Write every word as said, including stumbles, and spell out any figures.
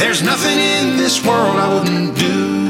There's nothing in this world I wouldn't do.